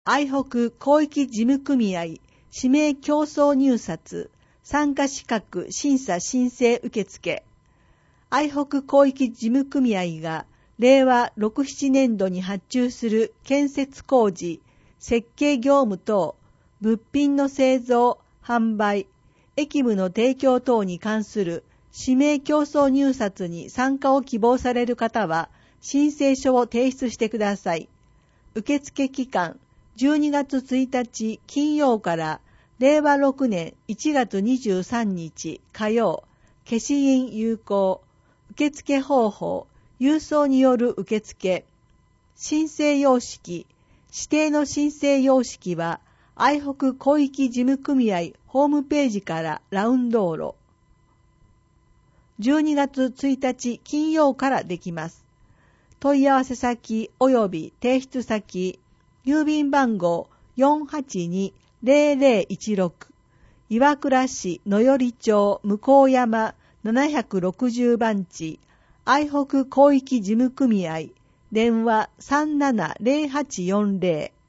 愛北広域事務組合指名競争入札参加資格審査申請受付。愛北広域事務組合が令和6、7年度に発注する建設工事、設計業務等、物品の製造、販売、役務の提供等に関する指名競争入札に参加を希望される方は、申請書を提出してください。受付期間、12月1日金曜から令和6年1月23日火曜、消印有効。受付方法、郵送による受付。申請様式、指定の申請様式は、愛北広域事務組合ホームページからラウンド路。12月1日金曜からできます。問い合わせ先及び提出先、郵便番号 482-0016、岩倉市野寄町向山760番地、愛北広域事務組合、電話370840